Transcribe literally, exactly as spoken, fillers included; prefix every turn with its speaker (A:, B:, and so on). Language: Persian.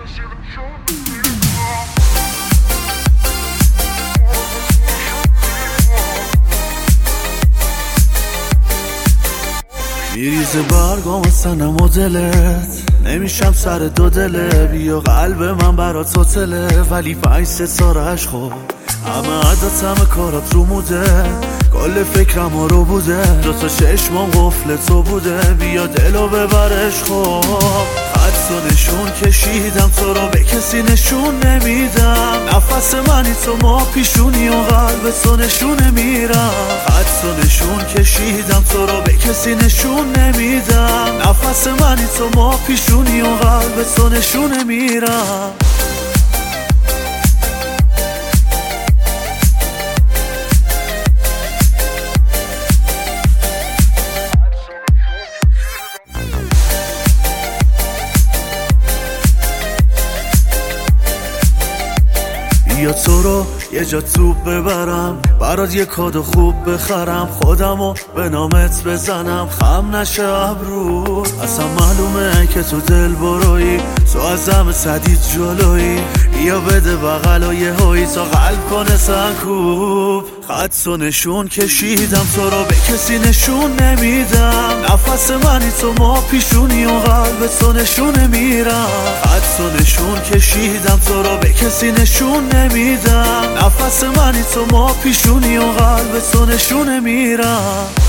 A: میریزه برگام از تنم و دلت، نمیشم سر دو دله. بیا قلب من برات هتله، ولی پنج ستاره‌اش خوب. همه عدد همه کارات رو موده، کل فکرم ها رو بوده. دوتا چشمام قفل تو بوده، بیا دلو ببرش خوب. خط و نشون کشیدم تو رو به کسی نشون نمیدم. نفس منی تو ما پیشونی و قلب تو نشونه میرم. خط و نشون کشیدم تو رو به کسی نشون نمیدم. نفس منی تو ما پیشونی و قلب تو نشونه میرم. یا تو رو یه جا توپ ببرم، برات یه کادو خوب بخرم. خودمو به نامت بزنم، خم نشه ابرود. اصلا معلومه که تو دل بروی، تو از همه صدید جلوی. بیا بده بغل و یه هایی تا قلب کنه سنکوب. خط و نشون کشیدم تو رو به کسی نشون نمیدم. نفس منی تو ما پیشونی و قلب تو نشونه میرم. خط و نشون کشیدم تو رو به کسی نشون نمیدم. نفس منی تو ما پیشونی و قلب تو نشونه میرم.